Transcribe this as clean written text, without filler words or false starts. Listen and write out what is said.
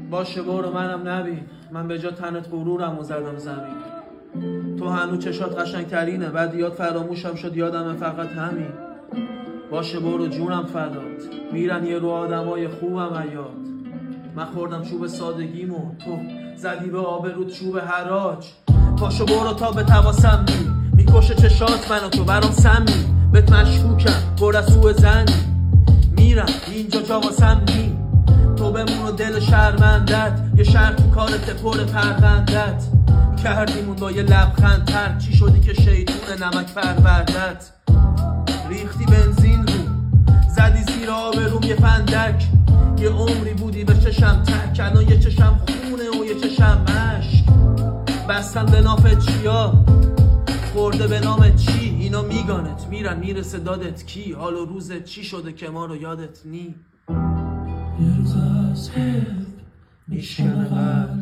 باشه برو منم نبین، من به جا تنت غرورم و زدم زمین. تو هنوز چشات قشنگترینه، بعد یاد فراموشم شد یادم فقط همین. باشه برو جونم فدات، میرن یه رو آدمای خوبم ایاد. من خوردم چوب سادگیمو، تو زدی به آبرود چوب حراج. پاشو برو تا به تواسم میکشه چشات منو، تو برام سمی بهت مشکوکم برسو زنی. میرم اینجا جا واسم نی، تو بمون و دل شرمندت، یه شهر تو کارت پر پروندت. کردیمون با یه لبخند تر، چی شدی که شیطون نمک پروردت. ریختی بنزین رو، زدی زیر آبروم یه فندک. یه عمری بودی به چشم تک، الان یه چشم خونه و یه چشم مشک. بستن به نافت چیا، خورده به نام چی. اینا میگانت میرن میرسه دادت کی، حال و روزت چی شده که ما رو یادت نی. یه روز از حب میشکنه قلب،